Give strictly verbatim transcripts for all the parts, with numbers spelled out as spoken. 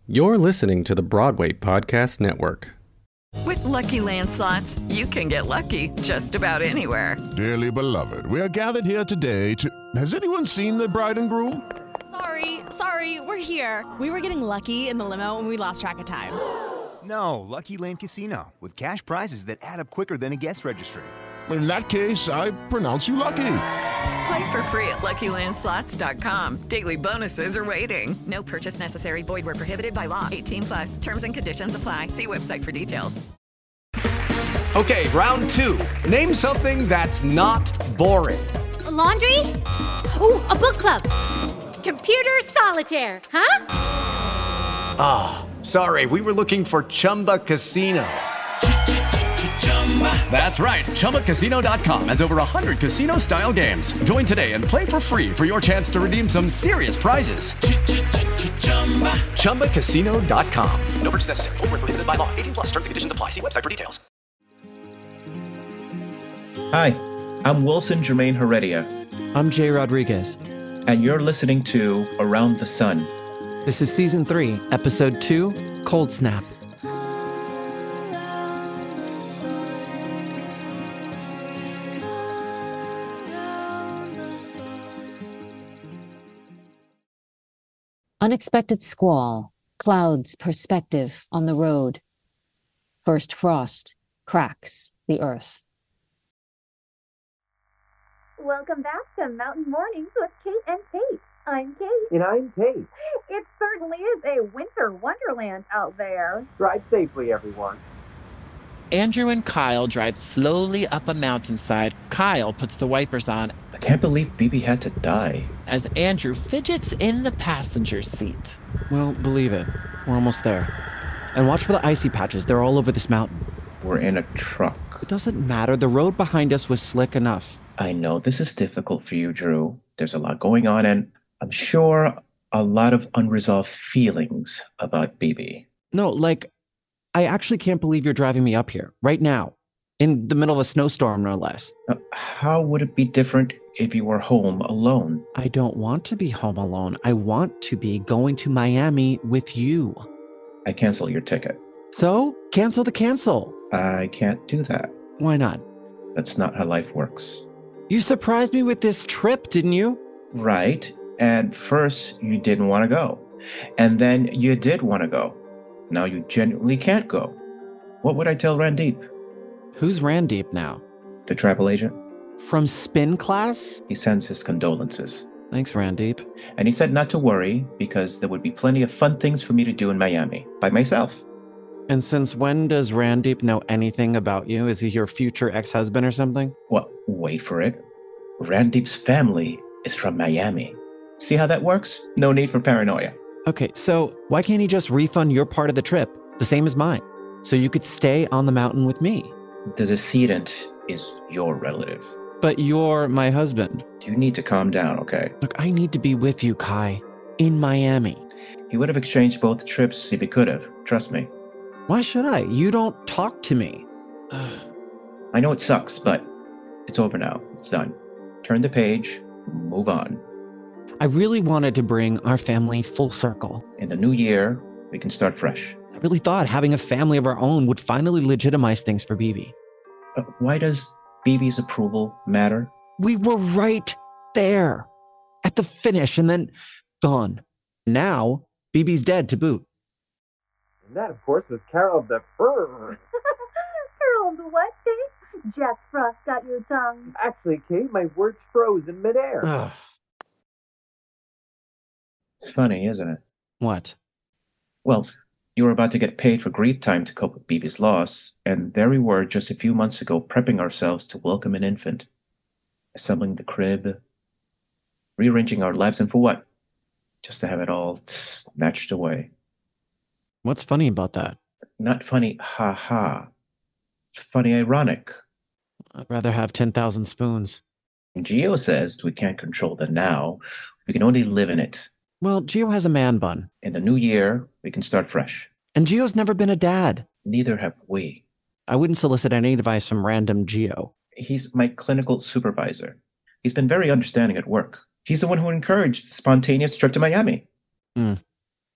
You're listening to the Broadway Podcast Network. With Lucky Land Slots, you can get lucky just about anywhere. Dearly beloved, we are gathered here today to... Has anyone seen the bride and groom? Sorry, sorry, we're here. We were getting lucky in the limo and we lost track of time. No, Lucky Land Casino, with cash prizes that add up quicker than a guest registry. In that case, I pronounce you lucky. Play for free at Lucky Land Slots dot com. Daily bonuses are waiting. No purchase necessary. Void where prohibited by law. eighteen plus. Terms and conditions apply. See website for details. Okay, round two. Name something that's not boring. A laundry? Ooh, a book club. Computer solitaire, huh? Ah, oh, sorry. We were looking for Chumba Casino. That's right. Chumba Casino dot com has over one hundred casino-style games. Join today and play for free for your chance to redeem some serious prizes. Chumba Casino dot com. No purchase necessary. Void where prohibited by law. eighteen plus. Terms and conditions apply. See website for details. Hi, I'm Wilson Jermaine Heredia. I'm Jay Rodriguez. And you're listening to Around the Sun. This is Season three, Episode two, Cold Snap. Unexpected squall, clouds perspective on the road. First frost cracks the earth. Welcome back to Mountain Mornings with Kate and Tate. I'm Kate. And I'm Tate. It certainly is a winter wonderland out there. Drive safely, everyone. Andrew and Kyle drive slowly up a mountainside. Kyle puts the wipers on. I can't believe B B had to die. As Andrew fidgets in the passenger seat. Well, believe it. We're almost there. And watch for the icy patches. They're all over this mountain. We're in a truck. It doesn't matter. The road behind us was slick enough. I know this is difficult for you, Drew. There's a lot going on, and I'm sure a lot of unresolved feelings about B B. No, like, I actually can't believe you're driving me up here right now, in the middle of a snowstorm, no less. Uh, how would it be different if you were home alone? I don't want to be home alone. I want to be going to Miami with you. I cancel your ticket. So, cancel the cancel. I can't do that. Why not? That's not how life works. You surprised me with this trip, didn't you? Right. At first, you didn't want to go. And then you did want to go. Now you genuinely can't go. What would I tell Randeep? Who's Randeep now? The travel agent. From spin class? He sends his condolences. Thanks, Randeep. And he said not to worry because there would be plenty of fun things for me to do in Miami by myself. And since when does Randeep know anything about you? Is he your future ex-husband or something? Well, wait for it. Randeep's family is from Miami. See how that works? No need for paranoia. Okay, so why can't he just refund your part of the trip, the same as mine, so you could stay on the mountain with me? The decedent is your relative. But you're my husband. You need to calm down, okay? Look, I need to be with you, Kai, in Miami. He would have exchanged both trips if he could have. Trust me. Why should I? You don't talk to me. I know it sucks, but it's over now. It's done. Turn the page, move on. I really wanted to bring our family full circle. In the new year, we can start fresh. I really thought having a family of our own would finally legitimize things for B B. Uh, why does B B's approval matter? We were right there at the finish and then gone. Now, B B's dead to boot. And that, of course, was Carol of the Fur. Carol of the what, Kate? Jack Frost got your tongue. Actually, Kate, my words froze in midair. Ugh. It's funny, isn't it? What? Well, you were about to get paid for grief time to cope with B B's loss, and there we were just a few months ago prepping ourselves to welcome an infant, assembling the crib, rearranging our lives, and for what? Just to have it all snatched away. What's funny about that? Not funny, ha ha. Funny, ironic. I'd rather have ten thousand spoons. Gio says we can't control the now. We can only live in it. Well, Gio has a man bun. In the new year, we can start fresh. And Gio's never been a dad. Neither have we. I wouldn't solicit any advice from random Gio. He's my clinical supervisor. He's been very understanding at work. He's the one who encouraged the spontaneous trip to Miami. Mm.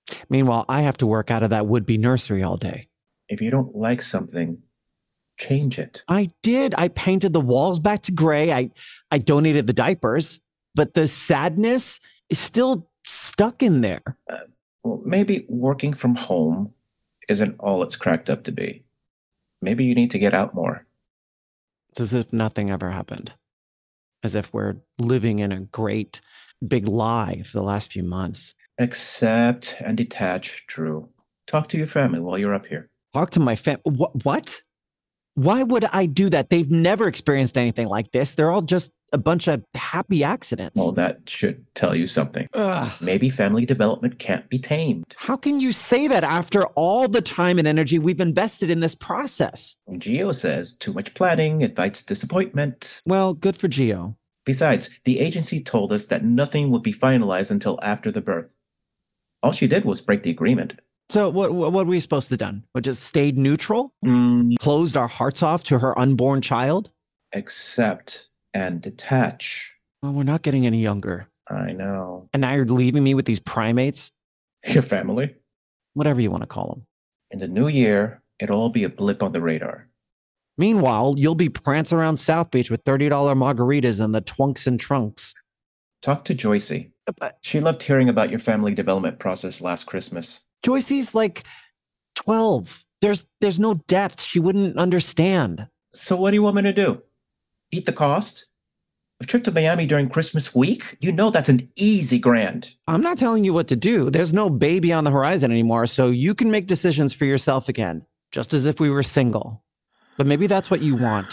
Meanwhile, I have to work out of that would-be nursery all day. If you don't like something, change it. I did. I painted the walls back to gray. I, I donated the diapers. But the sadness is still stuck in there. Uh, well, maybe working from home isn't all it's cracked up to be. Maybe you need to get out more. It's as if nothing ever happened. As if we're living in a great big lie for the last few months. Accept and detach, Drew. Talk to your family while you're up here. Talk to my fam. What? What? Why would I do that? They've never experienced anything like this. They're all just a bunch of happy accidents. Well, that should tell you something. Ugh. Maybe family development can't be tamed. How can you say that after all the time and energy we've invested in this process? Geo says too much planning invites disappointment. Well, good for Geo. Besides, the agency told us that nothing would be finalized until after the birth. All she did was break the agreement. So what what were we supposed to have done? We just stayed neutral? Mm. Closed our hearts off to her unborn child? Accept and detach. Well, we're not getting any younger. I know. And now you're leaving me with these primates? Your family? Whatever you want to call them. In the new year, it'll all be a blip on the radar. Meanwhile, you'll be prancing around South Beach with thirty dollars margaritas and the twunks and trunks. Talk to Joycey. She loved hearing about your family development process last Christmas. Joycey's like twelve. There's there's no depth. She wouldn't understand. So what do you want me to do? Eat the cost? A trip to Miami during Christmas week? You know that's an easy grand. I'm not telling you what to do. There's no baby on the horizon anymore, so you can make decisions for yourself again, just as if we were single. But maybe that's what you want.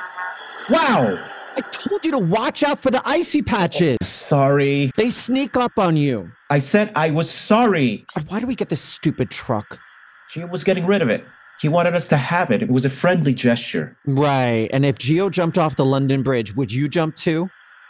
Wow! I told you to watch out for the icy patches. Oh, sorry. They sneak up on you. I said I was sorry. God, why do we get this stupid truck? Gio was getting rid of it. He wanted us to have it. It was a friendly gesture. Right. And if Gio jumped off the London Bridge, would you jump too?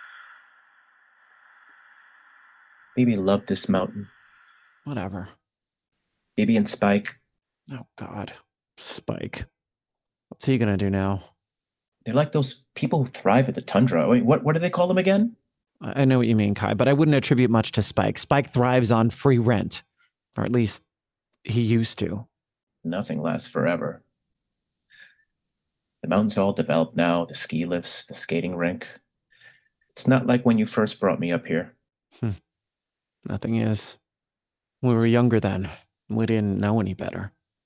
Baby loved this mountain. Whatever. Baby and Spike. Oh, God. Spike. What's he gonna do now? They're like those people who thrive at the tundra. Wait, what, what do they call them again? I know what you mean, Kai, but I wouldn't attribute much to Spike. Spike thrives on free rent. Or at least he used to. Nothing lasts forever. The mountain's all developed now, the ski lifts, the skating rink. It's not like when you first brought me up here. Hmm. Nothing is. We were younger then. We didn't know any better.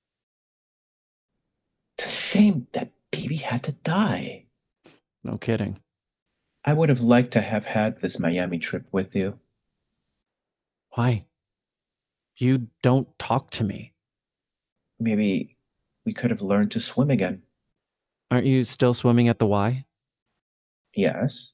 It's a shame that baby had to die. No kidding. I would have liked to have had this Miami trip with you. Why? You don't talk to me. Maybe we could have learned to swim again. Aren't you still swimming at the Y? Yes.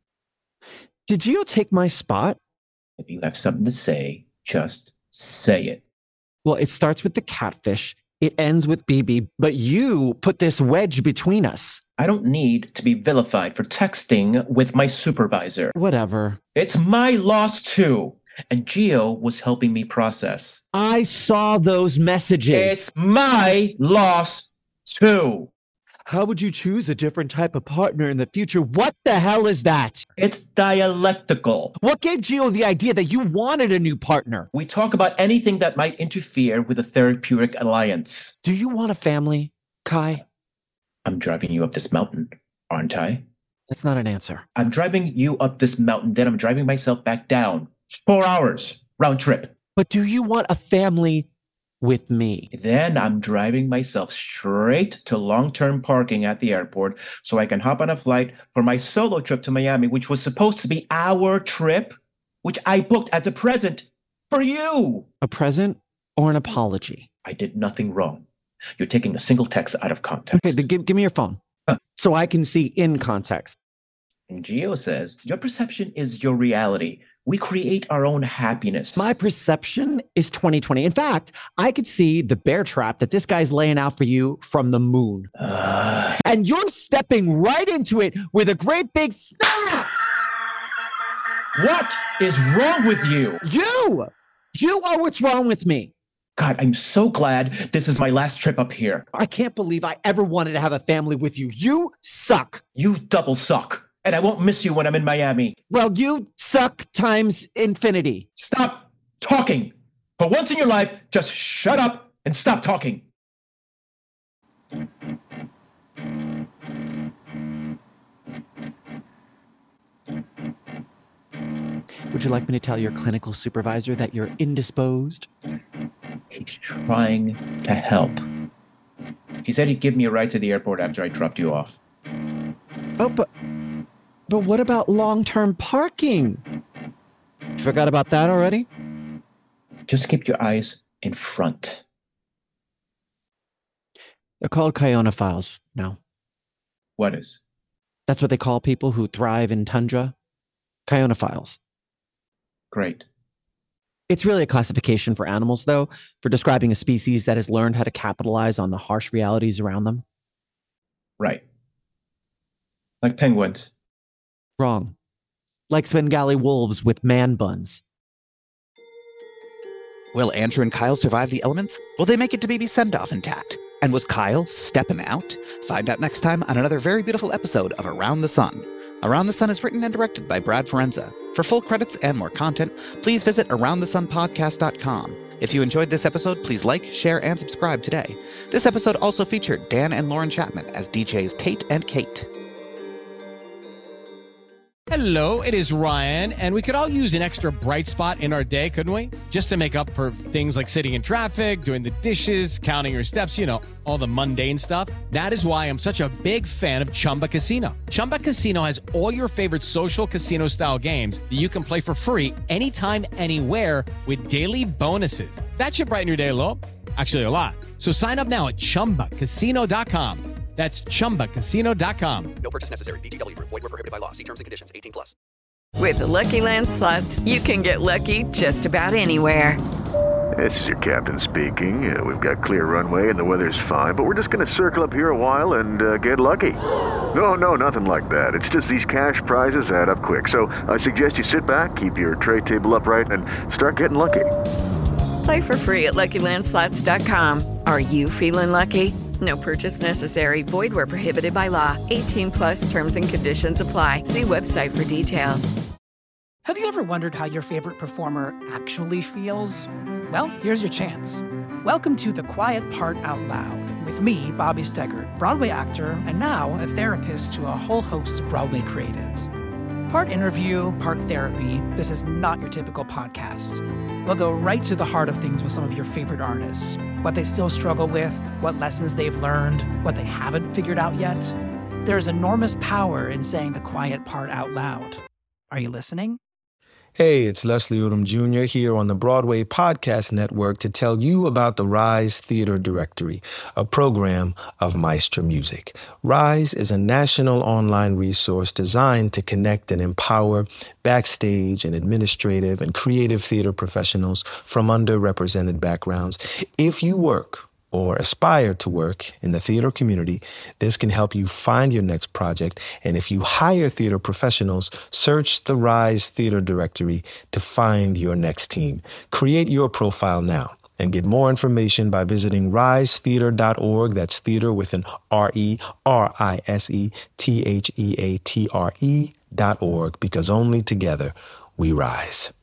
Did Gio take my spot? If you have something to say, just say it. Well, it starts with the catfish. It ends with B B, but you put this wedge between us. I don't need to be vilified for texting with my supervisor. Whatever. It's my loss too. And Gio was helping me process. I saw those messages. It's my loss too. How would you choose a different type of partner in the future? What the hell is that? It's dialectical. What gave Gio the idea that you wanted a new partner? We talk about anything that might interfere with a therapeutic alliance. Do you want a family, Kai? I'm driving you up this mountain, aren't I? That's not an answer. I'm driving you up this mountain, then I'm driving myself back down. Four hours, round trip. But do you want a family with me? Then I'm driving myself straight to long-term parking at the airport so I can hop on a flight for my solo trip to Miami, which was supposed to be our trip, which I booked as a present for you. A present or an apology? I did nothing wrong. You're taking a single text out of context. Okay, then give, give me your phone huh. so I can see in context. And Gio says, your perception is your reality. We create our own happiness. My perception is twenty twenty. In fact, I could see the bear trap that this guy's laying out for you from the moon. Uh... And you're stepping right into it with a great big snap. What is wrong with you? You! You are what's wrong with me. God, I'm so glad this is my last trip up here. I can't believe I ever wanted to have a family with you. You suck. You double suck. And I won't miss you when I'm in Miami. Well, you suck times infinity. Stop talking. For once in your life, just shut up and stop talking. Would you like me to tell your clinical supervisor that you're indisposed? He's trying to help. He said he'd give me a ride to the airport after I dropped you off. Oh, but but what about long-term parking? You forgot about that already? Just keep your eyes in front. They're called Kyonophiles now. What is? That's what they call people who thrive in tundra. Kyonophiles. Great. It's really a classification for animals, though, for describing a species that has learned how to capitalize on the harsh realities around them. Right. Like penguins. Wrong. Like Svengali wolves with man buns. Will Andrew and Kyle survive the elements? Will they make it to baby's send-off intact? And was Kyle stepping out? Find out next time on another very beautiful episode of Around the Sun. Around the Sun is written and directed by Brad Forenza. For full credits and more content, please visit around the sun podcast dot com. If you enjoyed this episode, please like, share, and subscribe today. This episode also featured Dan and Lauren Chapman as D Js Tate and Kate. Hello, it is Ryan, and we could all use an extra bright spot in our day, couldn't we? Just to make up for things like sitting in traffic, doing the dishes, counting your steps, you know, all the mundane stuff. That is why I'm such a big fan of Chumba Casino. Chumba Casino has all your favorite social casino-style games that you can play for free anytime, anywhere with daily bonuses. That should brighten your day a little. Actually, a lot. So sign up now at chumba casino dot com. That's chumba casino dot com. No purchase necessary. V G W Group. Void where prohibited by law. See terms and conditions. eighteen plus. With the Lucky Land Slots, you can get lucky just about anywhere. This is your captain speaking. Uh, we've got clear runway and the weather's fine, but we're just going to circle up here a while and uh, get lucky. No, no, nothing like that. It's just these cash prizes add up quick. So I suggest you sit back, keep your tray table upright, and start getting lucky. Play for free at lucky land slots dot com. Are you feeling lucky? No purchase necessary. Void where prohibited by law. eighteen plus terms and conditions apply. See website for details. Have you ever wondered how your favorite performer actually feels? Well, here's your chance. Welcome to The Quiet Part Out Loud with me, Bobby Steggert, Broadway actor and now a therapist to a whole host of Broadway creatives. Part interview, part therapy, this is not your typical podcast. We'll go right to the heart of things with some of your favorite artists, what they still struggle with, what lessons they've learned, what they haven't figured out yet. There's enormous power in saying the quiet part out loud. Are you listening? Hey, it's Leslie Odom Junior here on the Broadway Podcast Network to tell you about the Rise Theater Directory, a program of Maestro Music. Rise is a national online resource designed to connect and empower backstage and administrative and creative theater professionals from underrepresented backgrounds. If you work or aspire to work in the theater community, this can help you find your next project. And if you hire theater professionals, search the Rise Theater Directory to find your next team. Create your profile now and get more information by visiting rise theater dot org. That's theater with an R E R I S E T H E A T R E dot org, because only together we rise.